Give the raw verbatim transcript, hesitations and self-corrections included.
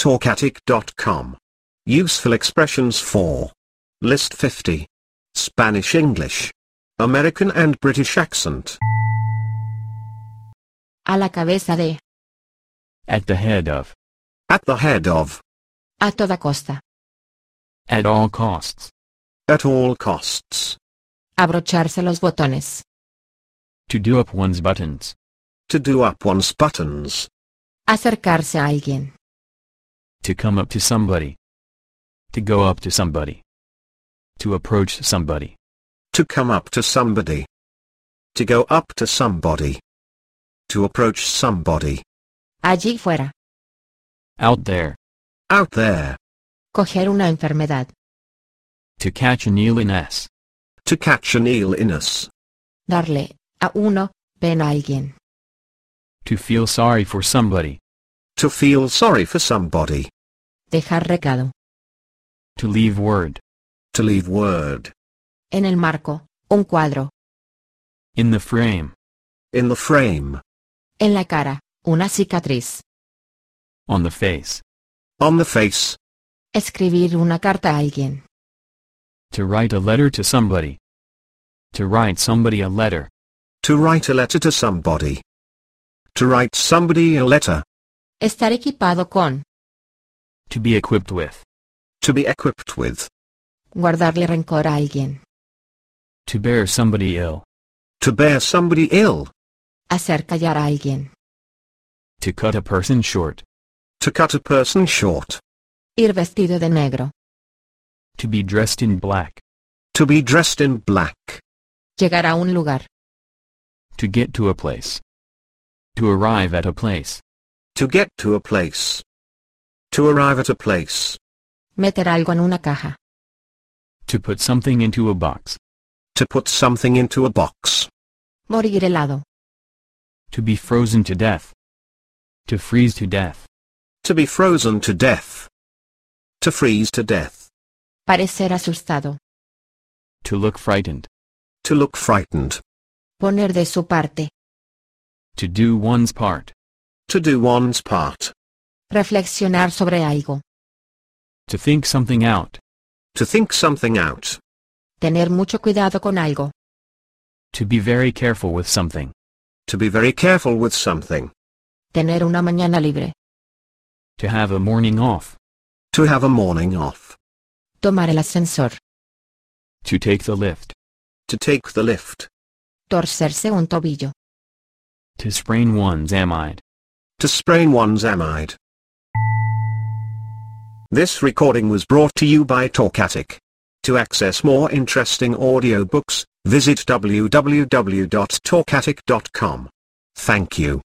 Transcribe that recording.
talkatic dot com. Useful expressions for List fifty. Spanish English. American and British accent. A la cabeza de. At the head of. At the head of. A toda costa. At all costs. At all costs. Abrocharse los botones. To do up one's buttons. To do up one's buttons. Acercarse a alguien. To come up to somebody. To go up to somebody. To approach somebody. To come up to somebody. To go up to somebody. To approach somebody. Allí fuera. Out there. Out there. Coger una enfermedad. To catch an illness. To catch an illness. Darle, a uno, pena a alguien. To feel sorry for somebody. To feel sorry for somebody. Dejar recado. To leave word. To leave word. En el marco, un cuadro. In the frame. In the frame. En la cara, una cicatriz. On the face. On the face. Escribir una carta a alguien. To write a letter to somebody. To write somebody a letter. To write a letter to somebody. To write somebody a letter. Estar equipado con. To be equipped with. To be equipped with. Guardarle rencor a alguien. To bear somebody ill. To bear somebody ill. Hacer callar a alguien. To cut a person short. To cut a person short. Ir vestido de negro. To be dressed in black. To be dressed in black. Llegar a un lugar. To get to a place. To arrive at a place. To get to a place. To arrive at a place. Meter algo en una caja. To put something into a box. To put something into a box. Morir helado. To be frozen to death. To freeze to death. To be frozen to death. To freeze to death. Parecer asustado. To look frightened. To look frightened. Poner de su parte. To do one's part. To do one's part. Reflexionar sobre algo. To think something out. To think something out. Tener mucho cuidado con algo. To be very careful with something. To be very careful with something. Tener una mañana libre. To have a morning off. To have a morning off. Tomar el ascensor. To take the lift. To take the lift. Torcerse un tobillo. To sprain one's amide. To sprain one's amide. This recording was brought to you by Talkatic. To access more interesting audiobooks, visit w w w dot talkatic dot com. Thank you.